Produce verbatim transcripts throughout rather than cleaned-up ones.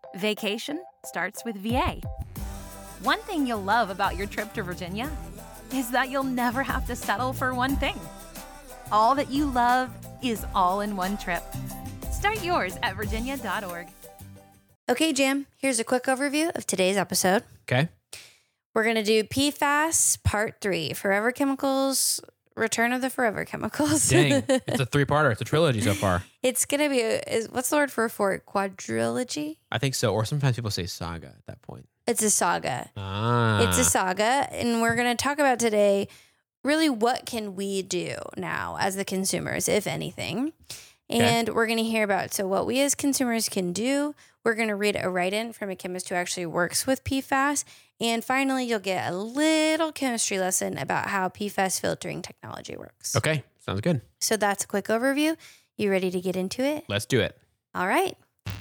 Vacation starts with V A. One thing you'll love about your trip to Virginia is that you'll never have to settle for one thing. All that you love is all in one trip. Start yours at virginia dot org. Okay, Jam, here's a quick overview of today's episode. Okay. We're going to do P FAS Part three, Forever Chemicals, Return of the Forever Chemicals. Dang, it's a three-parter. It's a trilogy so far. It's going to be, a, is, what's the word for for it? Quadrilogy? I think so. Or sometimes people say saga at that point. It's a saga. Ah. It's a saga, and we're going to talk about today really what can we do now as the consumers, if anything. And okay. We're going to hear about so what we as consumers can do. We're going to read a write-in from a chemist who actually works with P FAS. And finally, you'll get a little chemistry lesson about how P FAS filtering technology works. Okay, sounds good. So that's a quick overview. You ready to get into it? Let's do it. All right.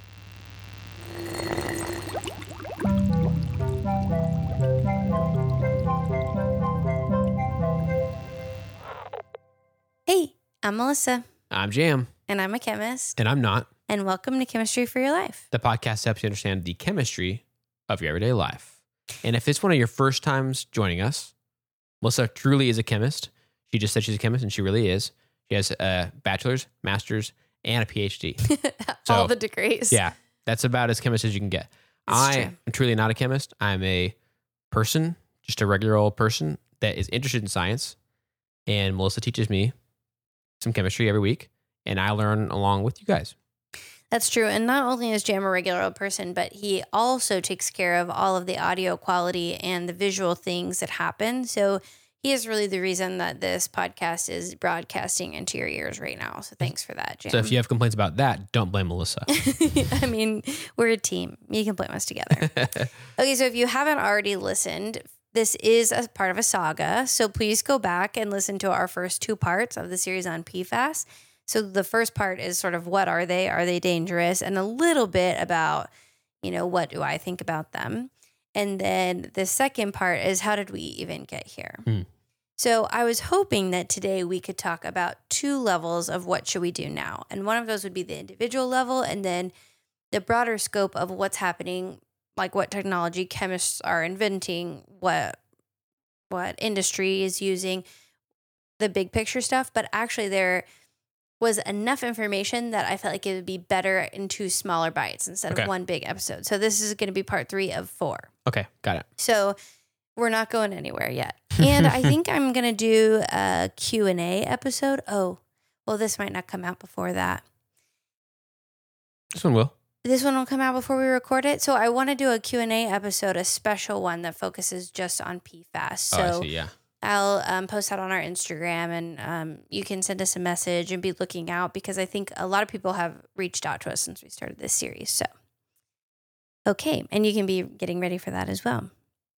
Hey, I'm Melissa. I'm Jam. And I'm a chemist. And I'm not. And welcome to Chemistry for Your Life. The podcast helps you understand the chemistry of your everyday life. And if it's one of your first times joining us, Melissa truly is a chemist. She just said she's a chemist, and she really is. She has a bachelor's, master's, and a P H D. So, all the degrees. Yeah, that's about as chemist as you can get. That's I true. am truly not a chemist. I'm a person, just a regular old person that is interested in science. And Melissa teaches me some chemistry every week, and I learn along with you guys. That's true. And not only is Jam a regular old person, but he also takes care of all of the audio quality and the visual things that happen. So he is really the reason that this podcast is broadcasting into your ears right now. So thanks for that, Jam. So if you have complaints about that, don't blame Melissa. I mean, we're a team. You can blame us together. Okay, so if you haven't already listened, this is a part of a saga. So please go back and listen to our first two parts of the series on P FAS. So the first part is sort of what are they? Are they dangerous? And a little bit about, you know, what do I think about them? And then the second part is how did we even get here? Hmm. So I was hoping that today we could talk about two levels of what should we do now. And one of those would be the individual level, and then the broader scope of what's happening, like what technology chemists are inventing, what what industry is using, the big picture stuff. But actually there was enough information that I felt like it would be better in two smaller bites instead okay. of one big episode. So this is going to be part three of four. Okay, got it. So we're not going anywhere yet. And I think I'm going to do a Q and A episode. Oh, well, this might not come out before that. This one will. This one will come out before we record it. So I want to do a Q and A episode, a special one that focuses just on P FAS. So oh, I see, yeah. I'll um, post that on our Instagram, and um, you can send us a message and be looking out, because I think a lot of people have reached out to us since we started this series. So, okay. And you can be getting ready for that as well.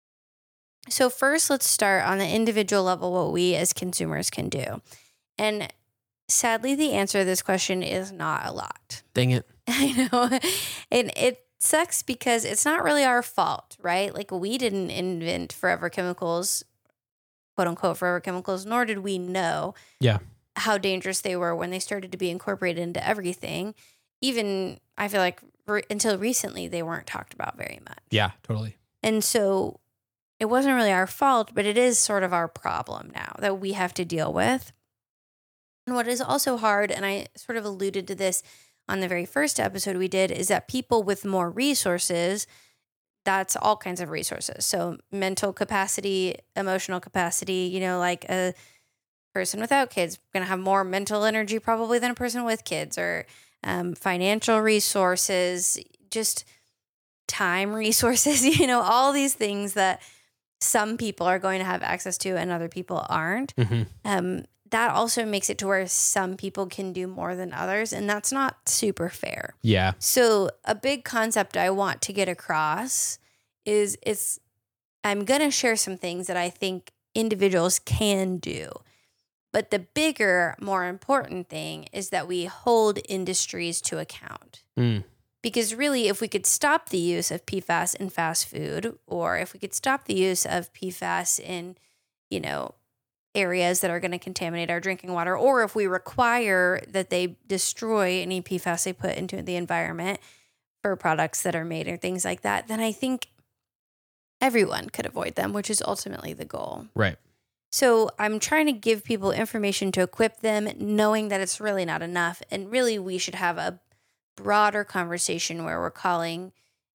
So first, let's start on the individual level, what we as consumers can do. And sadly, the answer to this question is not a lot. Dang it. I know. And it sucks because it's not really our fault, right? Like, we didn't invent Forever Chemicals, quote unquote Forever Chemicals, nor did we know yeah. how dangerous they were when they started to be incorporated into everything. Even, I feel like re- until recently, they weren't talked about very much. Yeah, totally. And so it wasn't really our fault, but it is sort of our problem now that we have to deal with. And what is also hard, and I sort of alluded to this on the very first episode we did, is that people with more resources, that's all kinds of resources. So mental capacity, emotional capacity, you know, like a person without kids going to have more mental energy probably than a person with kids, or um, financial resources, just time resources, you know, all these things that some people are going to have access to and other people aren't. Mm-hmm. Um, that also makes it to where some people can do more than others, and that's not super fair. Yeah. So a big concept I want to get across is it's, I'm going to share some things that I think individuals can do. But the bigger, more important thing is that we hold industries to account. Mm. Because really, if we could stop the use of P FAS in fast food, or if we could stop the use of P FAS in, you know, areas that are going to contaminate our drinking water, or if we require that they destroy any P FAS they put into the environment for products that are made or things like that, then I think everyone could avoid them, which is ultimately the goal. Right. So I'm trying to give people information to equip them, knowing that it's really not enough. And really, we should have a broader conversation where we're calling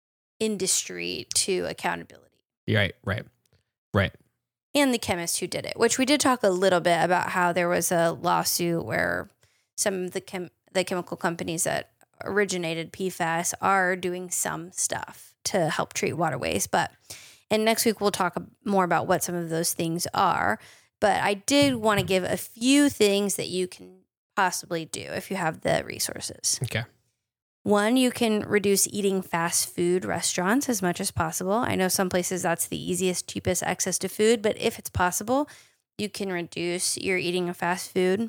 industry to accountability. Right, right, right. And the chemist who did it, which we did talk a little bit about how there was a lawsuit where some of the chem- the chemical companies that originated P FAS are doing some stuff to help treat waterways. But and next week we'll talk more about what some of those things are. But I did want to give a few things that you can possibly do if you have the resources. Okay. One, you can reduce eating fast food restaurants as much as possible. I know some places that's the easiest, cheapest access to food, but if it's possible, you can reduce your eating of fast food.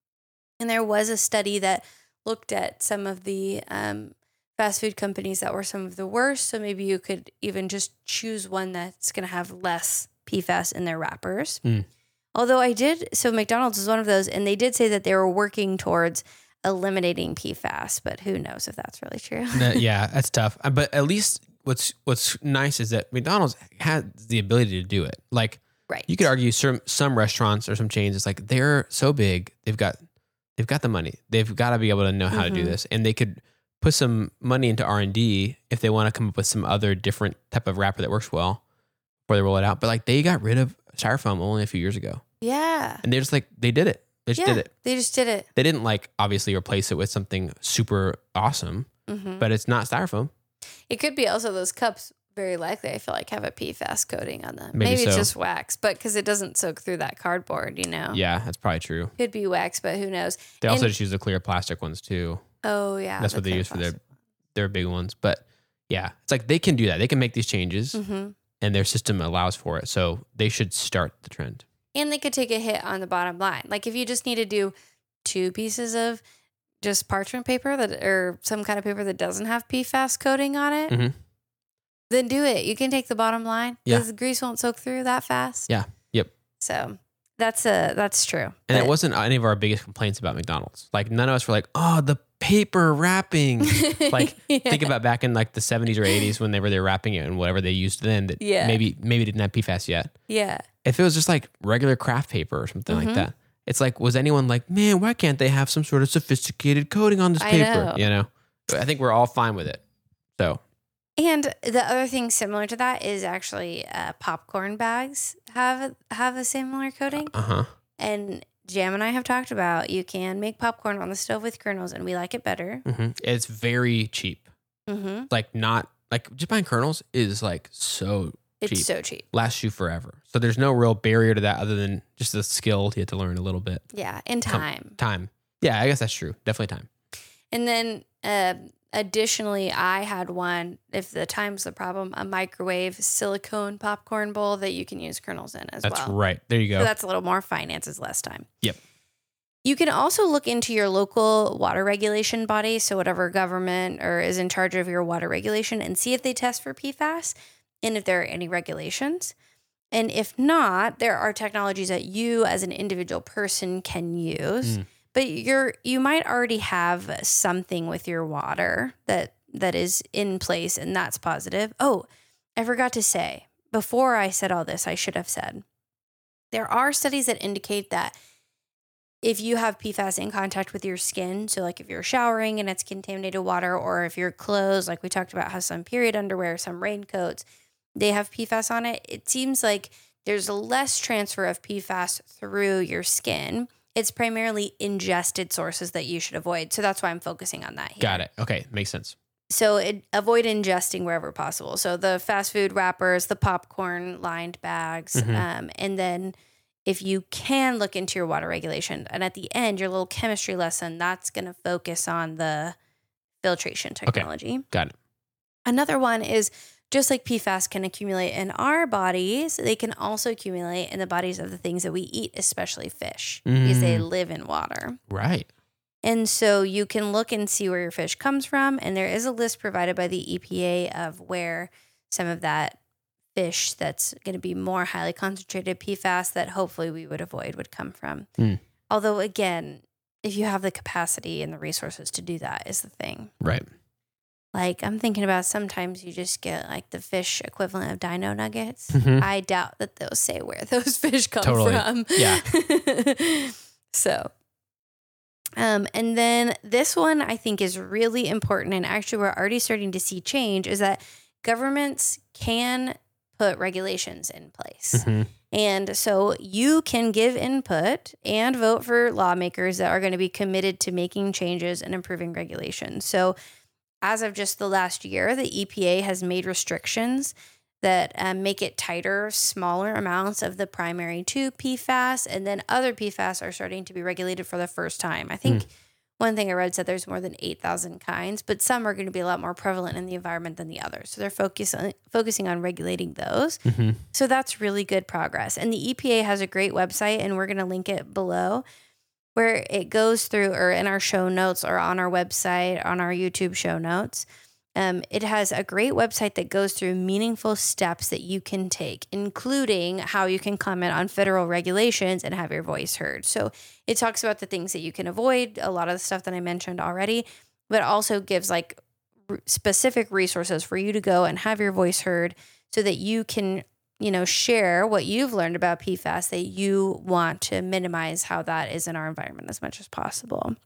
And there was a study that looked at some of the um, fast food companies that were some of the worst. So maybe you could even just choose one that's going to have less P FAS in their wrappers. Mm. Although I did, so McDonald's is one of those, and they did say that they were working towards eliminating P FAS, but who knows if that's really true. No, yeah, that's tough. Uh, But at least what's what's nice is that McDonald's has the ability to do it. Like, Right. you could argue some some restaurants or some chains, it's like they're so big, they've got they've got the money, they've got to be able to know how to do Mhm. this, and they could put some money into R and D if they want to come up with some other different type of wrapper that works well before they roll it out. But like they got rid of styrofoam only a few years ago, Yeah. and they're just like they did it. They just yeah. did it. They just did it. They didn't like obviously replace it with something super awesome, hmm but it's not styrofoam. It could be also those cups, very likely, I feel like, have a P FAS coating on them. Maybe it's so. just wax, but because it doesn't soak through that cardboard, you know? Yeah, that's probably true. Could be wax, but who knows? They also And- just use the clear plastic ones too. Oh, yeah. That's the what they clear use for their plastic. their big ones. But yeah, it's like they can do that. They can make these changes, Mhm. and their system allows for it. So they should start the trend. And they could take a hit on the bottom line. Like if you just need to do two pieces of just parchment paper that or some kind of paper that doesn't have P FAS coating on it, Mhm. then do it. You can take the bottom line Yeah. because the grease won't soak through that fast. Yeah. Yep. So that's a that's true. And it But- wasn't any of our biggest complaints about McDonald's. Like none of us were like, oh, the paper wrapping. Like Yeah. think about back in like the seventies or eighties when they were there wrapping it and whatever they used then that Yeah. maybe maybe didn't have P FAS yet. Yeah. If it was just like regular craft paper or something Mhm. like that, it's like, was anyone like, man, why can't they have some sort of sophisticated coating on this I paper? know. You know, But I think we're all fine with it. So And the other thing similar to that is actually uh, popcorn bags have have a similar coating. uh huh. And Jam and I have talked about you can make popcorn on the stove with kernels, and we like it better. hmm It's very cheap. Mm-hmm. Like not like just buying kernels is like so It's cheap. so cheap. Lasts you forever. So there's no real barrier to that other than just the skill you have to learn a little bit. Yeah, and Come- time. Time. Yeah, I guess that's true. Definitely time. And then uh, additionally, I had one, if the time's the problem, a microwave silicone popcorn bowl that you can use kernels in as That's well. right. There you go. So that's a little more finances, less time. Yep. You can also look into your local water regulation body, so whatever government or is in charge of your water regulation, and see if they test for P FAS and if there are any regulations. And if not, there are technologies that you as an individual person can use. Mm. But you're you might already have something with your water that that is in place, and that's positive. Oh, I forgot to say, before I said all this, I should have said, there are studies that indicate that if you have P FAS in contact with your skin, so like if you're showering and it's contaminated water, or if your clothes, like we talked about how some period underwear, some raincoats, they have P FAS on it, it seems like there's less transfer of P FAS through your skin. It's primarily ingested sources that you should avoid. So that's why I'm focusing on that here. Got it. Okay. Makes sense. So it, avoid ingesting wherever possible. So the fast food wrappers, the popcorn lined bags, Mhm. um, and then if you can look into your water regulation. And at the end, your little chemistry lesson, that's going to focus on the filtration technology. Got it. Another one is just like P FAS can accumulate in our bodies, they can also accumulate in the bodies of the things that we eat, especially fish, because they Mm. live in water. Right. And so you can look and see where your fish comes from. And there is a list provided by the E P A of where some of that fish that's going to be more highly concentrated P FAS that hopefully we would avoid would come from. Mm. Although, again, if you have the capacity and the resources to do that is the thing. Right. Like I'm thinking about sometimes you just get like the fish equivalent of dino nuggets. Mhm. I doubt that they'll say where those fish come Totally. from. Yeah. So, um, and then this one I think is really important, and actually we're already starting to see change, is that governments can put regulations in place. Mhm. And so you can give input and vote for lawmakers that are going to be committed to making changes and improving regulations. So as of just the last year, the E P A has made restrictions that um, make it tighter, smaller amounts of the primary two P FAS, and then other P FAS are starting to be regulated for the first time. I think Mm. one thing I read said there's more than eight thousand kinds, but some are going to be a lot more prevalent in the environment than the others. So they're focus on, focusing on regulating those. Mhm. So that's really good progress. And the E P A has a great website, and we're going to link it below, where it goes through, or in our show notes or on our website, on our YouTube show notes. Um, it has a great website that goes through meaningful steps that you can take, including how you can comment on federal regulations and have your voice heard. So it talks about the things that you can avoid, a lot of the stuff that I mentioned already, but also gives like r- specific resources for you to go and have your voice heard so that you can, you know, share what you've learned about P FAS, that you want to minimize how that is in our environment as much as possible.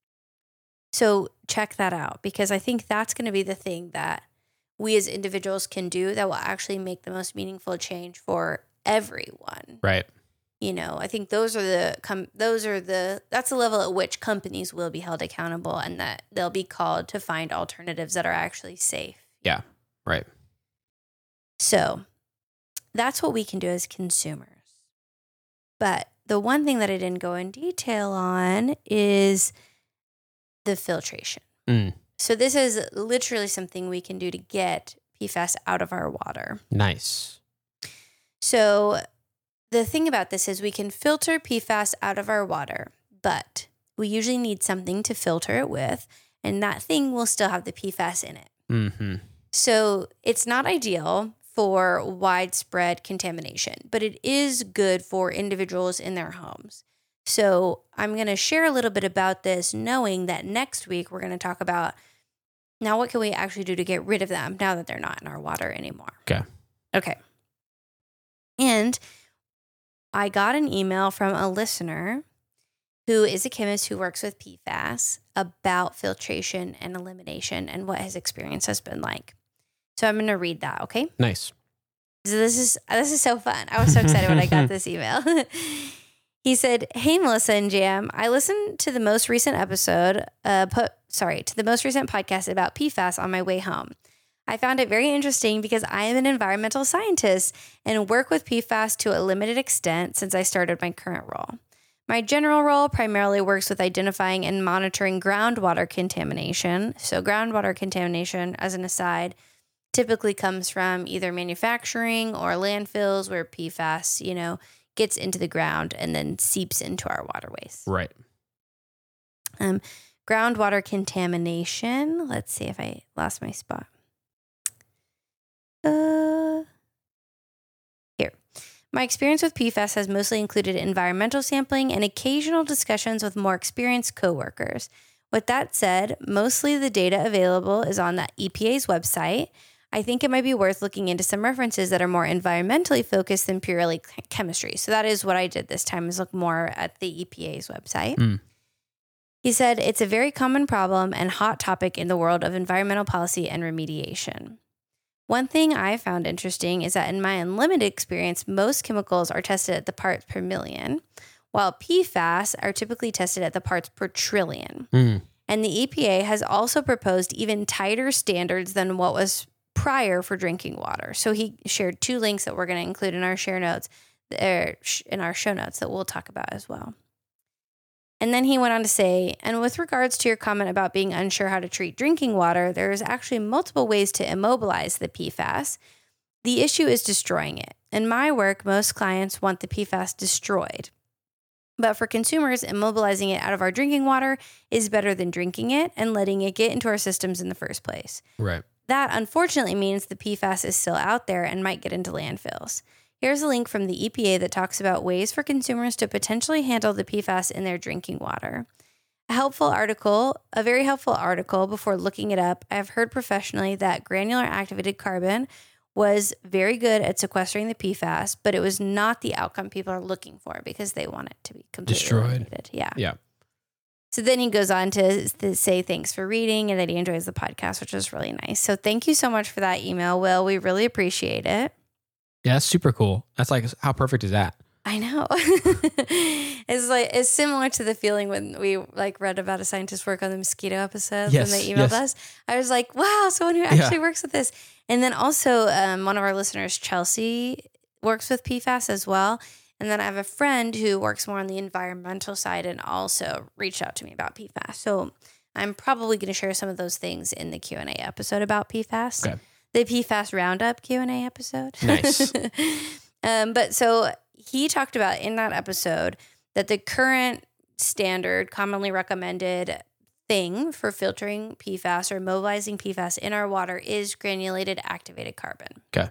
So check that out, because I think that's going to be the thing that we as individuals can do that will actually make the most meaningful change for everyone. Right. You know, I think those are the com- those are the that's the level at which companies will be held accountable, and that they'll be called to find alternatives that are actually safe. Yeah. Right. So that's what we can do as consumers. But the one thing that I didn't go in detail on is the filtration. Mm. So this is literally something we can do to get P FAS out of our water. Nice. So the thing about this is we can filter P FAS out of our water, but we usually need something to filter it with, and that thing will still have the P FAS in it. Mm-hmm. So it's not ideal for widespread contamination, but it is good for individuals in their homes. So I'm going to share a little bit about this, knowing that next week we're going to talk about now what can we actually do to get rid of them now that they're not in our water anymore. Okay. Okay. And I got an email from a listener who is a chemist who works with P FAS about filtration and elimination and what his experience has been like. So I'm going to read that, okay? Nice. So this is this is so fun. I was so excited when I got this email. He said, "Hey, Melissa and Jam, I listened to the most recent episode, uh, put, sorry, to the most recent podcast about P FAS on my way home. I found it very interesting because I am an environmental scientist and work with P FAS to a limited extent since I started my current role. My general role primarily works with identifying and monitoring groundwater contamination. So groundwater contamination, as an aside, typically comes from either manufacturing or landfills where P FAS, you know, gets into the ground and then seeps into our waterways. Right. Um, groundwater contamination. Let's see if I lost my spot. Uh, here. My experience with P FAS has mostly included environmental sampling and occasional discussions with more experienced coworkers. With that said, mostly the data available is on the E P A's website. I think it might be worth looking into some references that are more environmentally focused than purely ch- chemistry. So that is what I did this time, is look more at the E P A's website. Mm. He said, it's a very common problem and hot topic in the world of environmental policy and remediation. One thing I found interesting is that in my unlimited experience, most chemicals are tested at the parts per million, while P FAS are typically tested at the parts per trillion. Mm. And the E P A has also proposed even tighter standards than what was prior for drinking water. So he shared two links that we're going to include in our share notes, er, in our show notes that we'll talk about as well. And then he went on to say, and with regards to your comment about being unsure how to treat drinking water, there is actually multiple ways to immobilize the P FAS. The issue is destroying it. In my work, most clients want the P FAS destroyed. But for consumers, immobilizing it out of our drinking water is better than drinking it and letting it get into our systems in the first place. Right. That unfortunately means the P FAS is still out there and might get into landfills. Here's a link from the E P A that talks about ways for consumers to potentially handle the P FAS in their drinking water. A helpful article, a very helpful article before looking it up. I've heard professionally that granular activated carbon was very good at sequestering the P FAS, but it was not the outcome people are looking for because they want it to be completely Destroyed. eliminated. Yeah. Yeah. So then he goes on to, to say thanks for reading and that he enjoys the podcast, which is really nice. So thank you so much for that email, Will. We really appreciate it. Yeah, that's super cool. That's like, how perfect is that? I know. It's like it's similar to the feeling when we like read about a scientist work on the mosquito episodes Yes, and they emailed yes. us. I was like, wow, someone who actually works with this. And then also um, one of our listeners, Chelsea, works with P FAS as well. And then I have a friend who works more on the environmental side and also reached out to me about P FAS. So I'm probably going to share some of those things in the Q and A episode about P FAS. Okay. The P FAS Roundup Q and A episode. Nice. um, but so he talked about in that episode that the current standard, commonly recommended thing for filtering P FAS or mobilizing P FAS in our water is granulated activated carbon. Okay.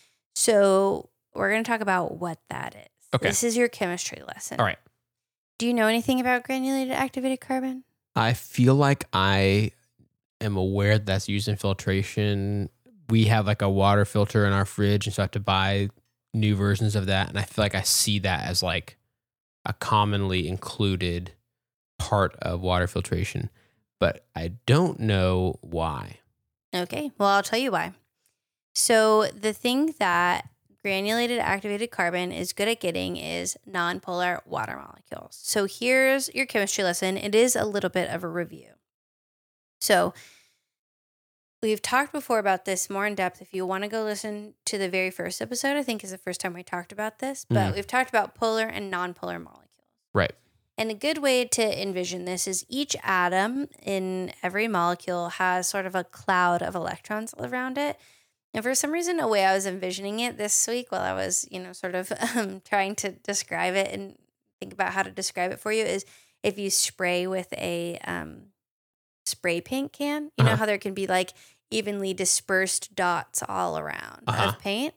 So we're going to talk about what that is. Okay. This is your chemistry lesson. All right. Do you know anything about granulated activated carbon? I feel like I am aware that that's used in filtration. We have like a water filter in our fridge, and so I have to buy new versions of that. And I feel like I see that as like a commonly included part of water filtration, but I don't know why. Okay. Well, I'll tell you why. So the thing that granulated activated carbon is good at getting is nonpolar water molecules. So here's your chemistry lesson. It is a little bit of a review. So we've talked before about this more in depth. If you want to go listen to the very first episode, I think is the first time we talked about this, but Mhm. we've talked about polar and nonpolar molecules. Right. And a good way to envision this is each atom in every molecule has sort of a cloud of electrons around it. And for some reason, a way I was envisioning it this week while I was, you know, sort of um, trying to describe it and think about how to describe it for you is if you spray with a um, spray paint can, you know Uh-huh. how there can be like evenly dispersed dots all around Uh-huh. of paint?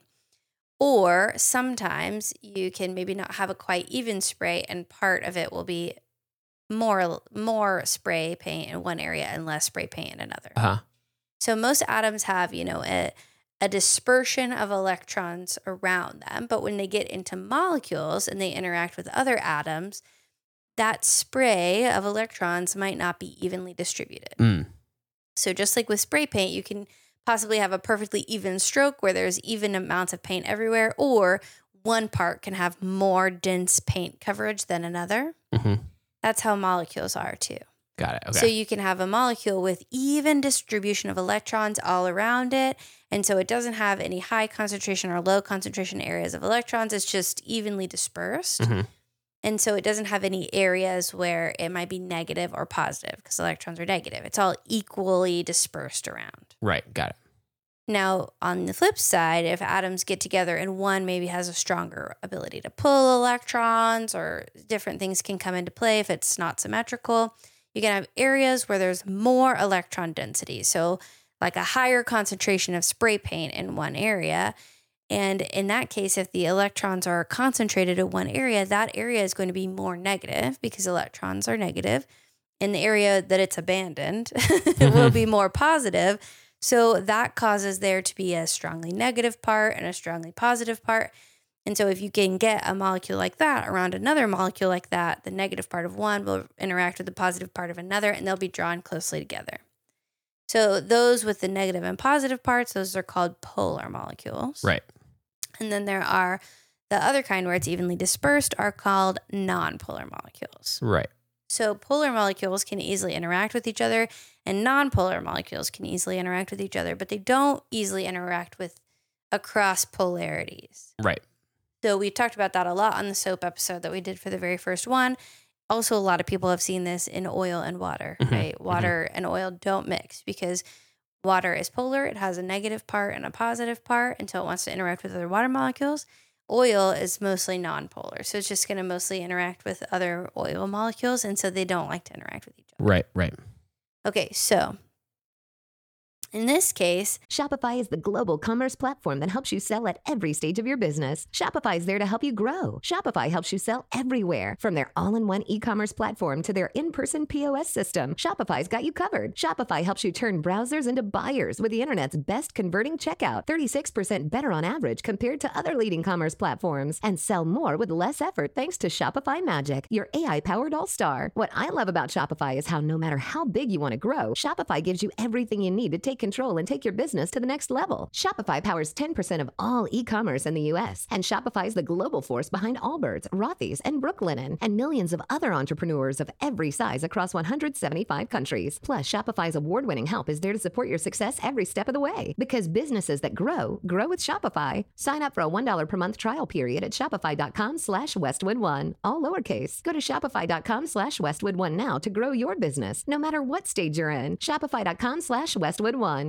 Or sometimes you can maybe not have a quite even spray and part of it will be more more spray paint in one area and less spray paint in another. Uh-huh. So most atoms have, you know, a, a dispersion of electrons around them, but when they get into molecules and they interact with other atoms, that spray of electrons might not be evenly distributed. Mm. So just like with spray paint, you can possibly have a perfectly even stroke where there's even amounts of paint everywhere, or one part can have more dense paint coverage than another. Mm-hmm. That's how molecules are too. Got it. Okay. So you can have a molecule with even distribution of electrons all around it. And so it doesn't have any high concentration or low concentration areas of electrons. It's just evenly dispersed. Mm-hmm. And so it doesn't have any areas where it might be negative or positive because electrons are negative. It's all equally dispersed around. Right. Got it. Now, on the flip side, if atoms get together and one maybe has a stronger ability to pull electrons or different things can come into play if it's not symmetrical, you can have areas where there's more electron density. So like a higher concentration of spray paint in one area. And in that case, if the electrons are concentrated in one area, that area is going to be more negative because electrons are negative. In the area that it's abandoned, it will be more positive. So that causes there to be a strongly negative part and a strongly positive part. And so if you can get a molecule like that around another molecule like that, the negative part of one will interact with the positive part of another, and they'll be drawn closely together. So those with the negative and positive parts, those are called polar molecules. Right. And then there are the other kind where it's evenly dispersed are called nonpolar molecules. Right. So polar molecules can easily interact with each other and nonpolar molecules can easily interact with each other, but they don't easily interact with across polarities. Right. So we talked about that a lot on the soap episode that we did for the very first one. Also, a lot of people have seen this in oil and water, Mhm, right? Water and oil don't mix because water is polar. It has a negative part and a positive part until it wants to interact with other water molecules. Oil is mostly nonpolar. So it's just going to mostly interact with other oil molecules. And so they don't like to interact with each other. Right. Right. Okay, so In this case, Shopify is the global commerce platform that helps you sell at every stage of your business. Shopify is there to help you grow. Shopify helps you sell everywhere, from their all-in-one e-commerce platform to their in-person P O S system. Shopify's got you covered. Shopify helps you turn browsers into buyers with the internet's best converting checkout, thirty-six percent better on average compared to other leading commerce platforms, and sell more with less effort thanks to Shopify Magic, your A I-powered all-star. What I love about Shopify is how no matter how big you want to grow, Shopify gives you everything you need to take control and take your business to the next level. Shopify powers ten percent of all e-commerce in the U S, and Shopify is the global force behind Allbirds, Rothy's, and Brooklinen, and millions of other entrepreneurs of every size across one hundred seventy-five countries. Plus, Shopify's award-winning help is there to support your success every step of the way. Because businesses that grow, grow with Shopify. Sign up for a one dollar per month trial period at shopify.com slash Westwood One, all lowercase. Go to shopify.com slash Westwood One now to grow your business, no matter what stage you're in. Shopify.com slash Westwood One.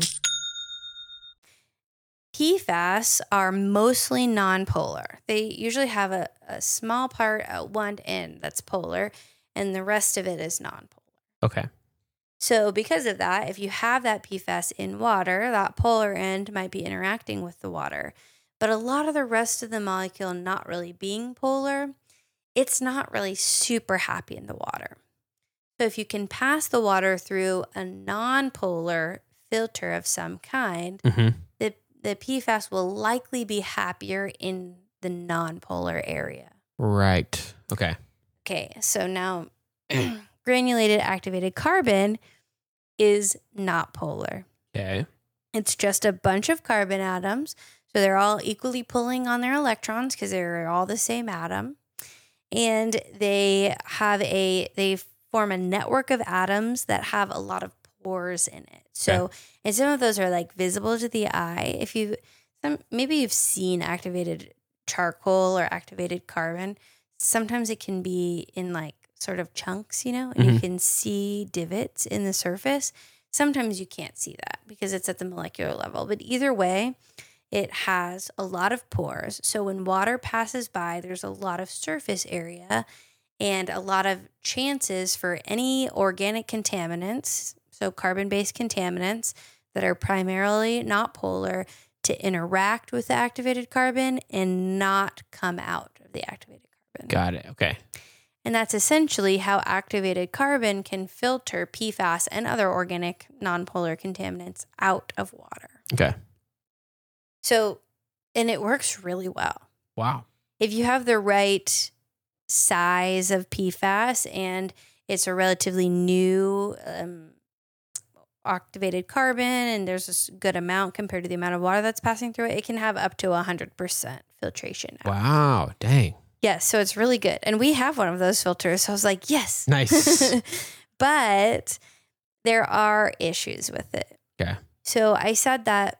P FAS are mostly non-polar. They usually have a, a small part at one end that's polar, and the rest of it is non-polar. Okay. So because of that, if you have that P FAS in water, that polar end might be interacting with the water. But a lot of the rest of the molecule not really being polar, it's not really super happy in the water. So if you can pass the water through a non-polar filter of some kind, Mm-hmm. the the P FAS will likely be happier in the non-polar area. Right. Okay. Okay, so now granulated activated carbon is not polar. Okay. It's just a bunch of carbon atoms. So they're all equally pulling on their electrons because they're all the same atom. And they have a, they form a network of atoms that have a lot of pores in it. So, Okay. and some of those are like visible to the eye. If you, some, maybe you've seen activated charcoal or activated carbon. Sometimes it can be in like sort of chunks, you know, and you Mhm. can see divots in the surface. Sometimes you can't see that because it's at the molecular level. But either way, it has a lot of pores. So when water passes by, there's a lot of surface area and a lot of chances for any organic contaminants, so carbon-based contaminants that are primarily not polar, to interact with the activated carbon and not come out of the activated carbon. Got it. Okay. And that's essentially how activated carbon can filter P FAS and other organic non-polar contaminants out of water. Okay. So, and it works really well. Wow. If you have the right size of P FAS and it's a relatively new um, activated carbon and there's a s- good amount compared to the amount of water that's passing through it, it can have up to one hundred percent filtration. out. Wow. Dang. Yes, so it's really good. And we have one of those filters. So I was like, yes. Nice. But there are issues with it. Okay. So I said that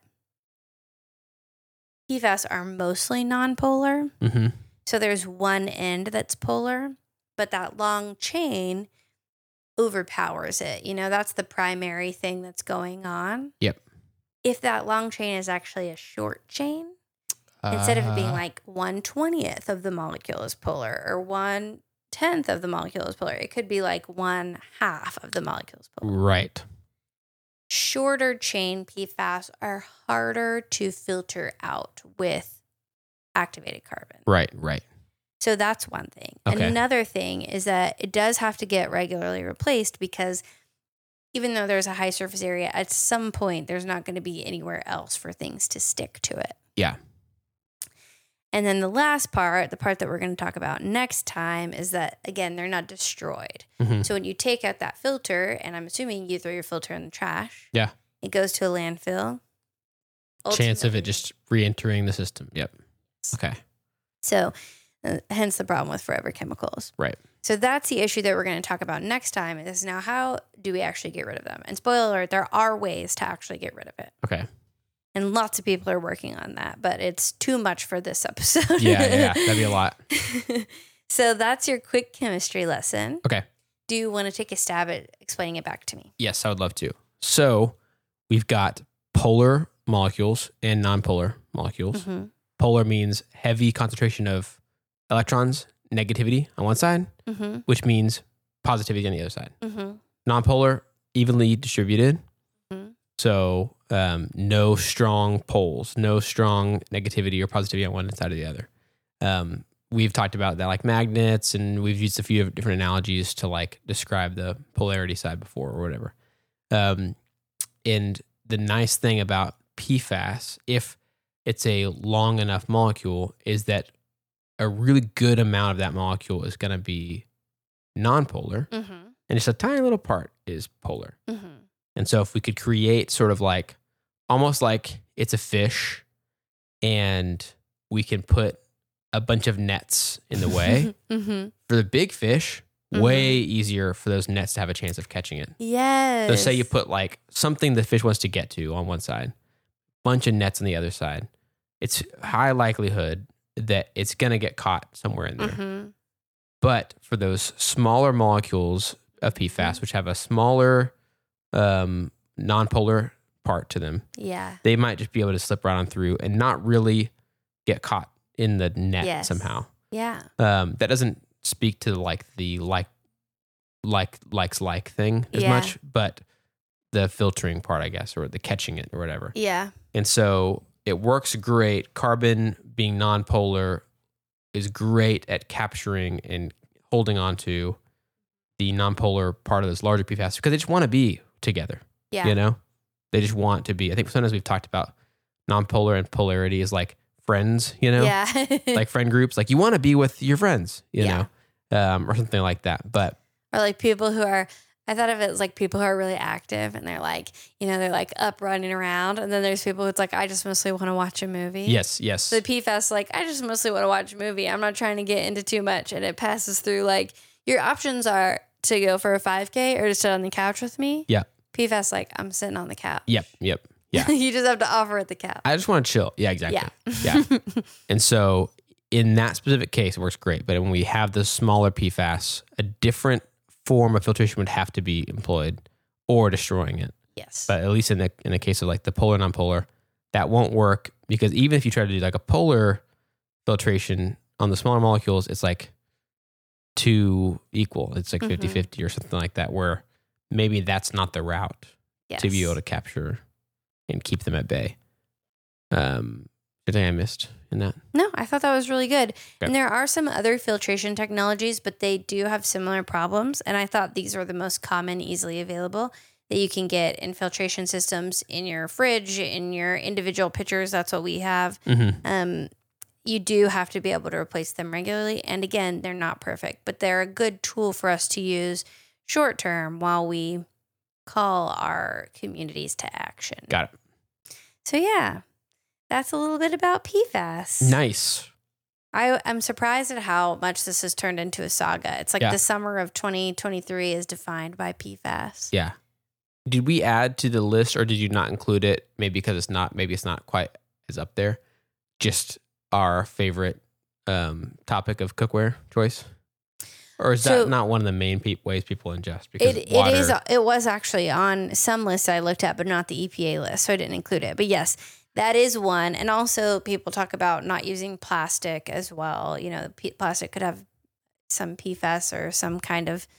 P FAS are mostly non-polar. Mm-hmm. So there's one end that's polar, but that long chain overpowers it. You know, that's the primary thing that's going on. Yep. If that long chain is actually a short chain, instead of it being Uh, like one twentieth of the molecule is polar or one tenth of the molecule is polar, it could be like one half of the molecule is polar. Right. Shorter chain P FAS are harder to filter out with activated carbon. Right. Right. So that's one thing. Okay. Another thing is that it does have to get regularly replaced because even though there's a high surface area, at some point there's not going to be anywhere else for things to stick to it. Yeah. And then the last part, the part that we're going to talk about next time, is that, again, they're not destroyed. Mhm. So when you take out that filter, and I'm assuming you throw your filter in the trash, Yeah. it goes to a landfill. Chance of it Ultimately- just re-entering the system. Yep. Okay. So uh, hence the problem with forever chemicals. Right. So that's the issue that we're going to talk about next time is now how do we actually get rid of them? And spoiler alert, there are ways to actually get rid of it. Okay. And lots of people are working on that, but it's too much for this episode. Yeah. Yeah. yeah. That'd be a lot. So that's your quick chemistry lesson. Okay. Do you want to take a stab at explaining it back to me? Yes, I would love to. So we've got polar molecules and nonpolar molecules. Mm-hmm. Polar means heavy concentration of electrons, negativity on one side, Mm-hmm. which means positivity on the other side. Mm-hmm. Nonpolar, evenly distributed. Mhm. So um, no strong poles, no strong negativity or positivity on one side or the other. Um, we've talked about that, like magnets, and we've used a few different analogies to like describe the polarity side before or whatever. Um, and the nice thing about P FAS, if it's a long enough molecule, is that a really good amount of that molecule is going to be nonpolar, Mm-hmm. and just a tiny little part is polar. Mm-hmm. And so if we could create sort of like, almost like it's a fish, and we can put a bunch of nets in the way Mm-hmm. for the big fish, way easier for those nets to have a chance of catching it. Yes. So say you put like something the fish wants to get to on one side, bunch of nets on the other side. It's high likelihood that it's going to get caught somewhere in there. Mm-hmm. But for those smaller molecules of P FAS, which have a smaller um, nonpolar part to them, Yeah. they might just be able to slip right on through and not really get caught in the net Yes. somehow. Yeah. Um, that doesn't speak to like the like, like, likes like thing as Yeah. much, but the filtering part, I guess, or the catching it or whatever. Yeah. And so it works great. Carbon being nonpolar is great at capturing and holding on to the nonpolar part of this larger P FAS because they just want to be together. Yeah. You know, they just want to be. I think sometimes we've talked about nonpolar and polarity as like friends, you know, Yeah. like friend groups. Like you want to be with your friends, you Yeah. know, um, or something like that. But Or like people who are, I thought of it as like people who are really active and they're like, you know, they're like up running around. And then there's people who's like, I just mostly want to watch a movie. yes, yes. So the P FAS, like, I just mostly want to watch a movie. I'm not trying to get into too much. And it passes through like, your options are to go for a five K or to sit on the couch with me. Yeah. P FAS, like, I'm sitting on the couch. Yep, yep. Yeah. You just have to offer at the couch. I just want to chill. Yeah, exactly. Yeah. Yeah. And so in that specific case, it works great. But when we have the smaller P FAS, a different form of filtration would have to be employed or destroying it. Yes. But at least in the in the case of like the polar nonpolar, that won't work because even if you try to do like a polar filtration on the smaller molecules, it's like too equal. It's like Mhm. fifty-fifty or something like that, where maybe that's not the route yes. to be able to capture and keep them at bay. Um, anything I missed in that? No, I thought that was really good. Okay. And there are some other filtration technologies, but they do have similar problems. And I thought these were the most common, easily available that you can get in filtration systems in your fridge, in your individual pitchers. That's what we have. Mm-hmm. Um, you do have to be able to replace them regularly. And again, they're not perfect, but they're a good tool for us to use short term while we call our communities to action. Got it. So yeah, that's a little bit about P FAS. Nice. I am surprised at how much this has turned into a saga. It's like Yeah. the summer of twenty twenty-three is defined by P FAS. Yeah. Did we add to the list or did you not include it? Maybe because it's not, maybe it's not quite as up there. Just our favorite um, topic of cookware choice? Or is So- that not one of the main pe- ways people ingest? Because It, water, it is. It was actually on some lists I looked at, but not the E P A list, so I didn't include it. But yes, that is one. And also, people talk about not using plastic as well. You know, p- plastic could have some P FAS or some kind of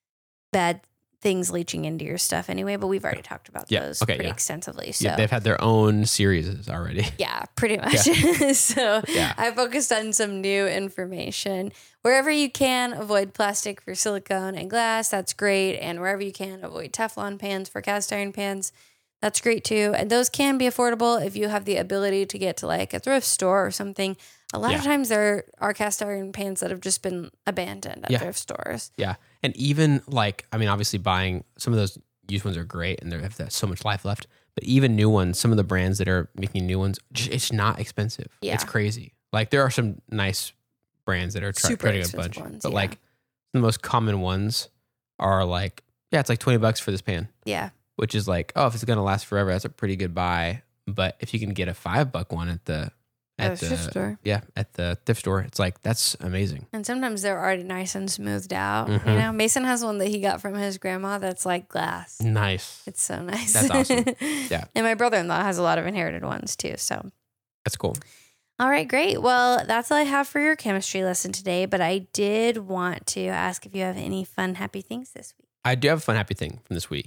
bad things leaching into your stuff anyway. But we've already talked about Yeah, those okay, pretty yeah. extensively. So Yeah, they've had their own series already. yeah, pretty much. So Yeah. I focused on some new information. Wherever you can, avoid plastic for silicone and glass. That's great. And wherever you can, avoid Teflon pans for cast iron pans. That's great too. And those can be affordable if you have the ability to get to like a thrift store or something. A lot of Yeah. times there are cast iron pans that have just been abandoned at Yeah. thrift stores. Yeah. And even like, I mean, obviously buying some of those used ones are great and they have that- so much life left. But even new ones, some of the brands that are making new ones, just, it's not expensive. Yeah. It's crazy. Like there are some nice brands that are tra- Super trading a expensive bunch. ones, but yeah. like the most common ones are like, yeah, it's like twenty bucks for this pan, Yeah. which is like, oh, if it's going to last forever, that's a pretty good buy. But if you can get a five buck one at the, At at a the, thrift store. yeah, at the thrift store, it's like, that's amazing. And sometimes they're already nice and smoothed out. Mhm. You know, Mason has one that he got from his grandma that's like glass. Nice. It's so nice. That's awesome. Yeah. And my brother-in-law has a lot of inherited ones too. So, That's cool. all right, great. Well, that's all I have for your chemistry lesson today. But I did want to ask if you have any fun, happy things this week. I do have a fun, happy thing from this week.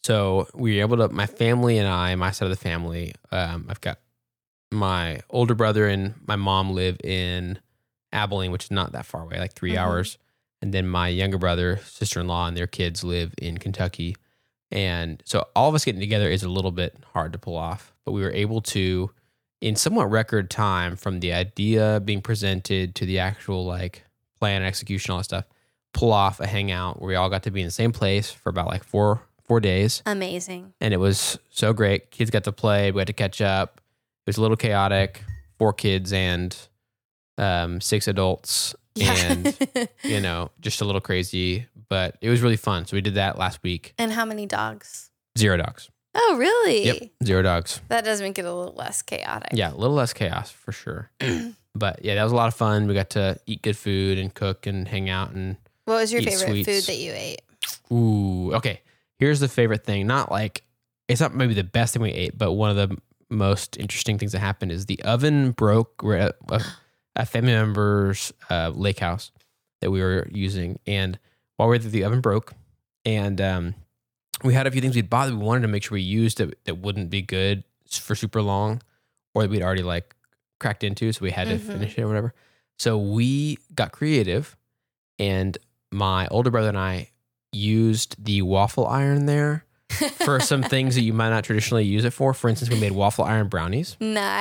So we were able to, my family and I, my side of the family, um, I've got my older brother and my mom live in Abilene, which is not that far away, like three Mhm. hours. And then my younger brother, sister-in-law, and their kids live in Kentucky. And so all of us getting together is a little bit hard to pull off, but we were able to, in somewhat record time, from the idea being presented to the actual like plan and execution, all that stuff, pull off a hangout where we all got to be in the same place for about like four four days. Amazing. And it was so great. Kids got to play. We had to catch up. It was a little chaotic. Four kids and um, six adults. And, you know, just a little crazy. But it was really fun. So we did that last week. And how many dogs? Zero dogs. Oh, really? Yep. Zero dogs. That does make it a little less chaotic. Yeah, a little less chaos for sure. But yeah, that was a lot of fun. We got to eat good food and cook and hang out. And What was your Eat favorite sweets. food that you ate? ooh, okay. Here's the favorite thing. Not like, it's not maybe the best thing we ate, but one of the most interesting things that happened is the oven broke. We're at a, a family member's uh, lake house that we were using. And while we were there, the oven broke. And um, we had a few things we'd bought that we wanted to make sure we used that, that wouldn't be good for super long or that we'd already like cracked into. So we had to Mhm. finish it or whatever. So we got creative, and my older brother and I used the waffle iron there for some things that you might not traditionally use it for. For instance, we made waffle iron brownies.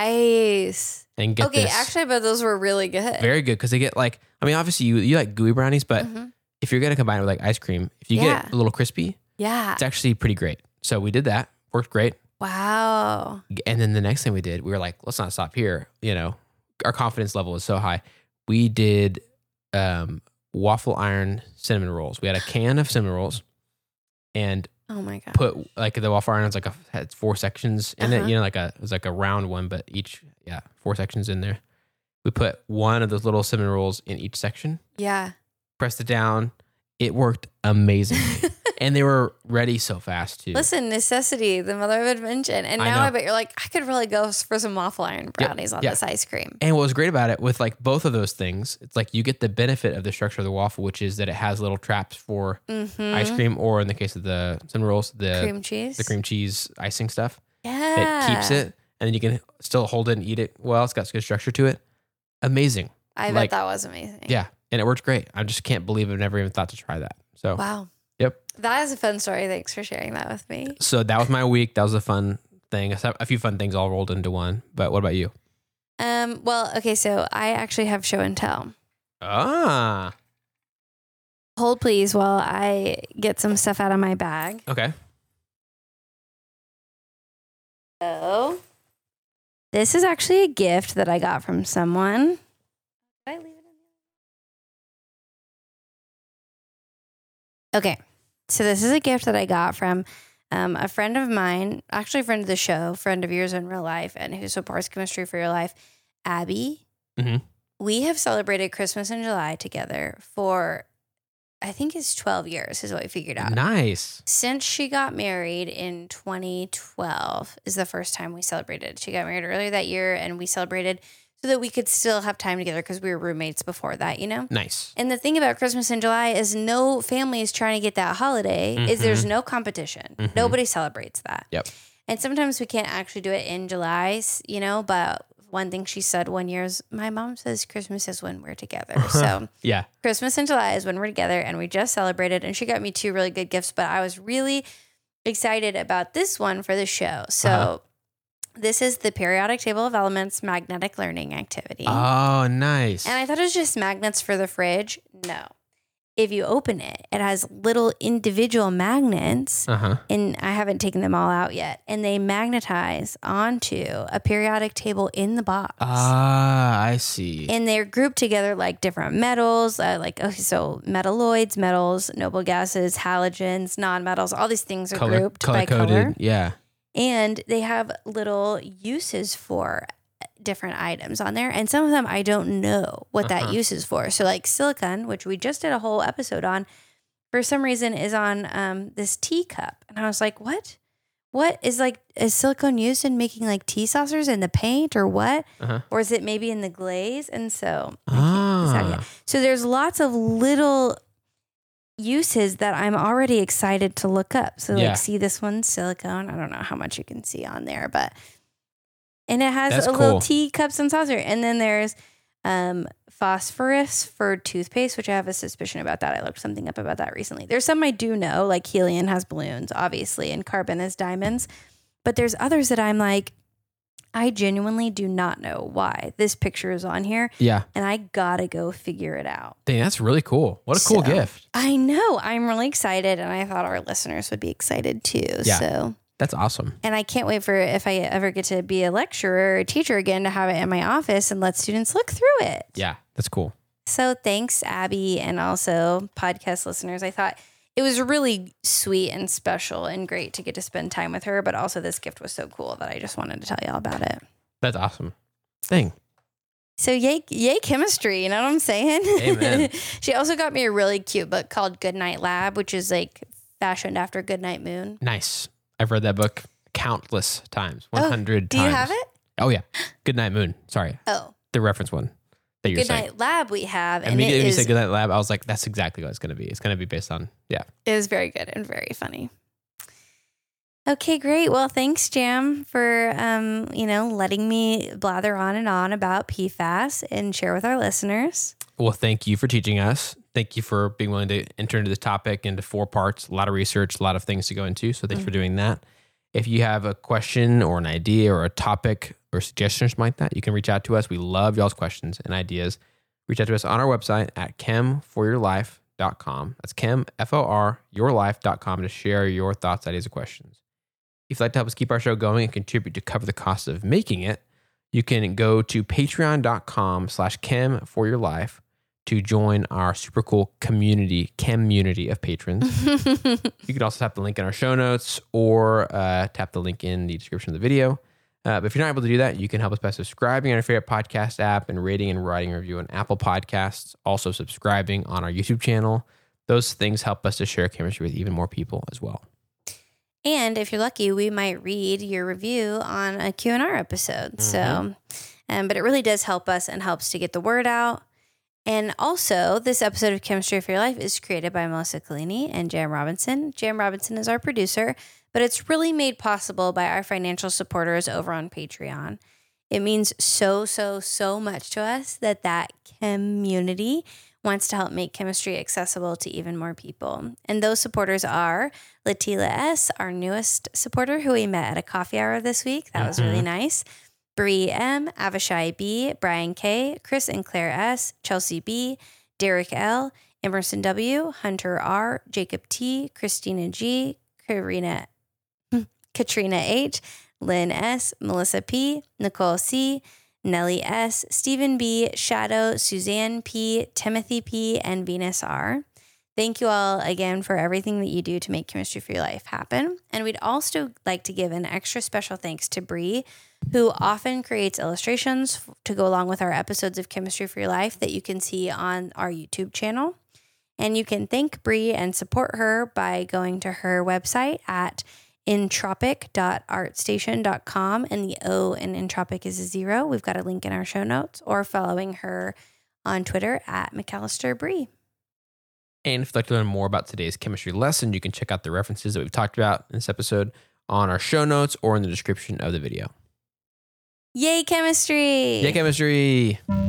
Nice. And get Okay, this, actually, I bet those were really good. very good because they get like, I mean, obviously you you like gooey brownies, but Mhm. if you're gonna combine it with like ice cream, if you Yeah. get a little crispy, Yeah. it's actually pretty great. So we did that, worked great. Wow. And then the next thing we did, we were like, let's not stop here. You know, our confidence level is so high. We did um, waffle iron cinnamon rolls. We had a can of cinnamon rolls and Oh my god. put like the waffle iron was like a, had four sections in Uh-huh. it. You know, like a it was like a round one, but each yeah four sections in there. We put one of those little cinnamon rolls in each section. Yeah. Pressed it down. It worked amazing, and they were ready so fast too. Listen, necessity, the mother of invention. And I now know. I, bet you're like, I could really go for some waffle iron brownies on yeah. this ice cream. And what was great about it with like both of those things, it's like you get the benefit of the structure of the waffle, which is that it has little traps for Mm-hmm. ice cream, or in the case of the cinnamon rolls, the Cream cheese. the cream cheese icing stuff. Yeah. It keeps it, and then you can still hold it and eat it. Well, it's got good structure to it. Amazing. I like- bet that was amazing. Yeah, and it worked great. I just can't believe I've never even thought to try that. So, Wow. yep. That is a fun story. Thanks for sharing that with me. So that was my week. That was a fun thing. A few fun things all rolled into one. But what about you? Um, well, okay, so I actually have show and tell. Ah, Hold please while I get some stuff out of my bag. okay. So this is actually a gift that I got from someone. Did I leave it in there? Okay. So this is a gift that I got from um, a friend of mine, actually a friend of the show, friend of yours in real life, and who supports Chemistry for Your Life, Abby. Mhm. We have celebrated Christmas in July together for, I think it's twelve years is what we figured out. Nice. Since she got married in twenty twelve is the first time we celebrated. She got married earlier that year, and we celebrated so that we could still have time together because we were roommates before that, you know? Nice. And the thing about Christmas in July is no family is trying to get that holiday. Is there's no competition. Mhm. Nobody celebrates that. Yep. And sometimes we can't actually do it in July, s- you know, but one thing she said one year is, my mom says Christmas is when we're together. So Yeah. Christmas in July is when we're together, and we just celebrated, and she got me two really good gifts, but I was really excited about this one for the show. So Uh-huh. this is the Periodic Table of Elements magnetic learning activity. Oh, nice. And I thought it was just magnets for the fridge. No. If you open it, it has little individual magnets, Uh huh. and I haven't taken them all out yet, and they magnetize onto a periodic table in the box. Ah, I see. And they're grouped together like different metals, uh, like, okay, so metalloids, metals, noble gases, halogens, nonmetals, all these things are color grouped color by coded. color. Yeah. And they have little uses for different items on there. And some of them I don't know what Uh-huh. that use is for. So like silicon, which we just did a whole episode on, for some reason is on um, this teacup. And I was like, what? What is like, is silicone used in making like tea saucers in the paint or what? Uh-huh. Or is it maybe in the glaze? And so, I can't decide yet. Ah. So there's lots of little uses that I'm already excited to look up. So Yeah. like, see this one's silicone. I don't know how much you can see on there, but and it has That's a cool. little tea cups and saucer. And then there's um, phosphorus for toothpaste, which I have a suspicion about that. I looked something up about that recently. There's some I do know, like Helion has balloons, obviously, and carbon is diamonds. But there's others that I'm like, I genuinely do not know why this picture is on here. Yeah. And I gotta go figure it out. Dang, that's really cool. What a cool So, gift. I know. I'm really excited. And I thought our listeners would be excited too. Yeah. So, That's awesome. and I can't wait for if I ever get to be a lecturer or a teacher again to have it in my office and let students look through it. Yeah, that's cool. So thanks, Abby, and also podcast listeners. I thought it was really sweet and special and great to get to spend time with her, but also this gift was so cool that I just wanted to tell you all about it. That's awesome. Dang. So yay, yay chemistry, you know what I'm saying? Amen. She also got me a really cute book called Goodnight Lab, which is like fashioned after Goodnight Moon. Nice. I've read that book countless times. one hundred oh, do times. you have it? Oh, yeah. Good Night Moon. Sorry. Oh, The reference one that you're saying. Goodnight Lab we have. And Immediately it when you is, said Good Night Lab, I was like, that's exactly what it's going to be. It's going to be based on, yeah. it is very good and very funny. Okay, great. Well, thanks, Jam, for um, you know, letting me blather on and on about P FAS and share with our listeners. Well, thank you for teaching us. Thank you for being willing to enter into this topic into four parts, a lot of research, a lot of things to go into. So thanks Mm-hmm. for doing that. If you have a question or an idea or a topic or suggestions like that, you can reach out to us. We love y'all's questions and ideas. Reach out to us on our website at chem for your life dot com. That's chem, F O R, your life dot com to share your thoughts, ideas, and questions. If you'd like to help us keep our show going and contribute to cover the cost of making it, you can go to patreon.com slash chem for your life to join our super cool community, community of patrons. You can also tap the link in our show notes or uh, tap the link in the description of the video. Uh, but if you're not able to do that, you can help us by subscribing on your favorite podcast app and rating and writing a review on Apple Podcasts. Also subscribing on our YouTube channel. Those things help us to share chemistry with even more people as well. And if you're lucky, we might read your review on a Q and R episode. Mm-hmm. So, um, but it really does help us and helps to get the word out. And also, this episode of Chemistry for Your Life is created by Melissa Collini and Jam Robinson. Jam Robinson is our producer, but it's really made possible by our financial supporters over on Patreon. It means so, so, so much to us that that community wants to help make chemistry accessible to even more people. And those supporters are Latila S., our newest supporter, who we met at a coffee hour this week. That mm-hmm. was really nice. Bree M., Avishai B., Brian K., Chris and Claire S., Chelsea B., Derek L., Emerson W., Hunter R., Jacob T., Christina G., Karina, Katrina H., Lynn S., Melissa P., Nicole C., Nellie S., Stephen B., Shadow, Suzanne P., Timothy P., and Venus R. Thank you all again for everything that you do to make Chemistry for Your Life happen. And we'd also like to give an extra special thanks to Bree, who often creates illustrations to go along with our episodes of Chemistry for Your Life that you can see on our YouTube channel. And you can thank Bree and support her by going to her website at entropic dot artstation dot com, and the O in entropic is a zero. We've got a link in our show notes, or following her on Twitter at McAllister Bree. And if you'd like to learn more about today's chemistry lesson, you can check out the references that we've talked about in this episode on our show notes or in the description of the video. Yay, chemistry! Yay, chemistry!